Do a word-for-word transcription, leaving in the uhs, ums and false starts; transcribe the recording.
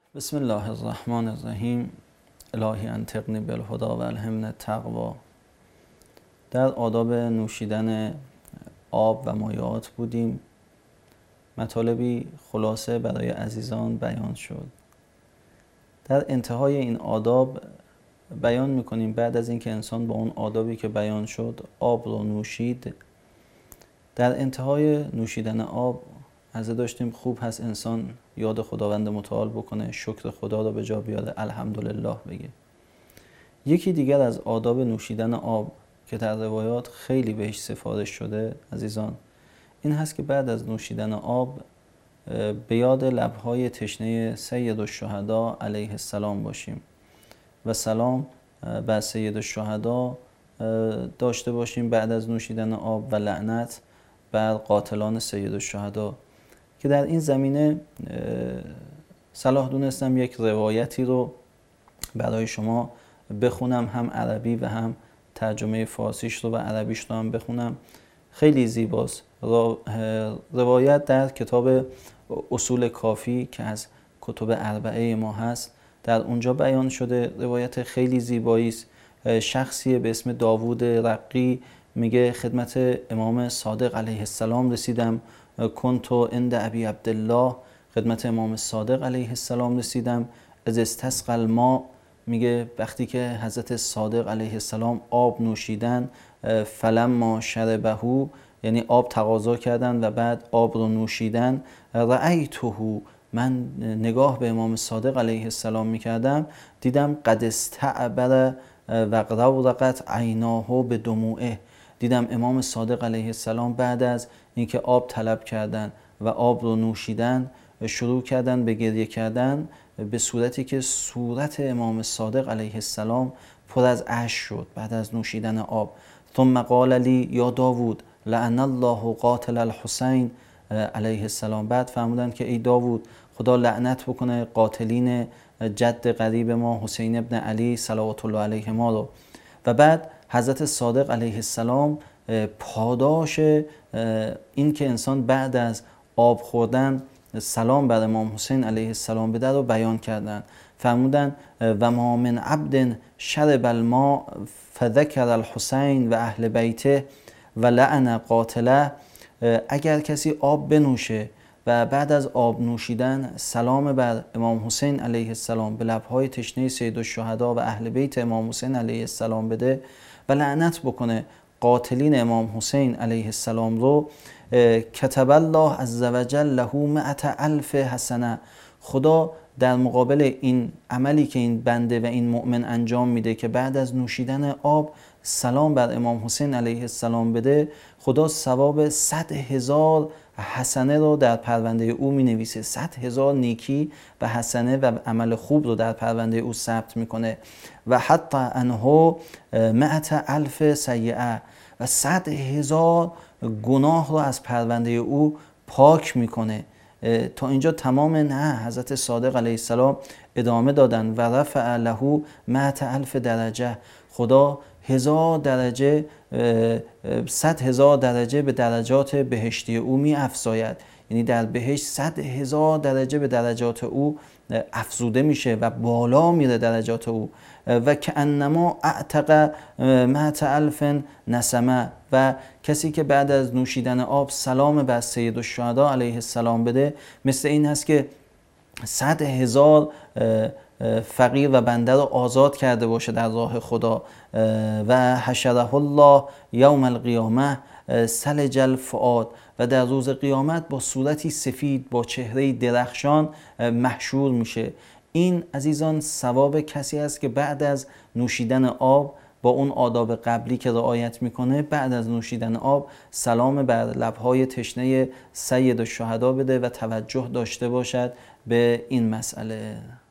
بسم الله الرحمن الرحیم. الهی انطقنی بالهدی و الهمنی التقوی. در آداب نوشیدن آب و مایعات بودیم. مطالبی خلاصه برای عزیزان بیان شد. در انتهای این آداب بیان میکنیم بعد از اینکه انسان با اون آدابی که بیان شد آب رو نوشید، در انتهای نوشیدن آب عرضه داشتیم خوب هست انسان یاد خداوند متعال بکنه، شکر خدا رو به جا بیاره، الحمدلله بگه. یکی دیگر از آداب نوشیدن آب که در روایات خیلی بهش سفارش شده عزیزان این هست که بعد از نوشیدن آب به یاد لبهای تشنه سید الشهدا علیه السلام باشیم و سلام بر سید الشهدا داشته باشیم بعد از نوشیدن آب و لعنت بر قاتلان سید الشهدا. که در این زمینه صلاح دونستم یک روایتی رو برای شما بخونم، هم عربی و هم ترجمه فارسیش رو و عربیش رو هم بخونم. خیلی زیباست. روایت در کتاب اصول کافی که از کتب اربعه ما هست در اونجا بیان شده. روایت خیلی زیبایی است. شخصی به اسم داوود رقی میگه خدمت امام صادق علیه السلام رسیدم، کنتو عند ابی عبدالله، خدمت امام صادق علیه السلام رسیدم، از استسقى الماء، میگه وقتی که حضرت صادق علیه السلام آب نوشیدن، فلما شربه، یعنی آب تقاضا کردن و بعد آب رو نوشیدن، رأیته، من نگاه به امام صادق علیه السلام میکردم دیدم قد استعبر و غرقت عیناه به دموعه، دیدم امام صادق علیه السلام بعد از اینکه آب طلب کردن و آب رو نوشیدن شروع کردن به گریه کردن به صورتی که صورت امام صادق علیه السلام پر از اشک شد بعد از نوشیدن آب. ثم قال لی یا داوود لعن الله قاتل الحسین علیه السلام، بعد فرمودن که ای داوود خدا لعنت بکنه قاتلین جد قریب ما حسین ابن علی صلوات الله علیهما رو. و بعد حضرت صادق علیه السلام پاداش این که انسان بعد از آب خوردن سلام بر امام حسین علیه السلام بده رو بیان کردن. فرمودن و ما من عبد شرب الماء فذکر الحسین و اهل بیته و لعن قاتله، اگر کسی آب بنوشه و بعد از آب نوشیدن سلام بر امام حسین علیه السلام به لبهای تشنه سید الشهدا و اهل بیت امام حسین علیه السلام بده و لعنت بکنه قاتلین امام حسین علیه السلام رو، کتب الله عز وجل له مئة الف حسنه، خدا در مقابل این عملی که این بنده و این مؤمن انجام میده که بعد از نوشیدن آب سلام بر امام حسین علیه السلام بده، خدا ثواب صد هزار حسنه رو در پرونده او می نویسه. صد هزار نیکی و حسنه و عمل خوب رو در پرونده او ثبت میکنه. و حتی انه مئة الف سیئه، و صد هزار گناه رو از پرونده او پاک میکنه. تا اینجا تمام نه، حضرت صادق علیه السلام ادامه دادن و رفع له مئة الف درجه، خدا هزار درجه صد هزار درجه به درجات بهشتی او می افزاید، یعنی در بهشت صد هزار درجه به درجات او افزوده میشه و بالا میره درجات او. و که انما اعتق مئة الف نسمه، و کسی که بعد از نوشیدن آب سلام بر سید الشهدا علیه السلام بده مثل این هست که صد هزار فقیر و بنده رو آزاد کرده باشه در راه خدا. و حشره الله یوم القیامه سلج الفؤاد، و در روز قیامت با صورتی سفید با چهره درخشان محشور میشه. این عزیزان ثواب کسی است که بعد از نوشیدن آب با اون آداب قبلی که رعایت میکنه بعد از نوشیدن آب سلام بر لبهای تشنه سید الشهدا بده و توجه داشته باشد به این مسئله.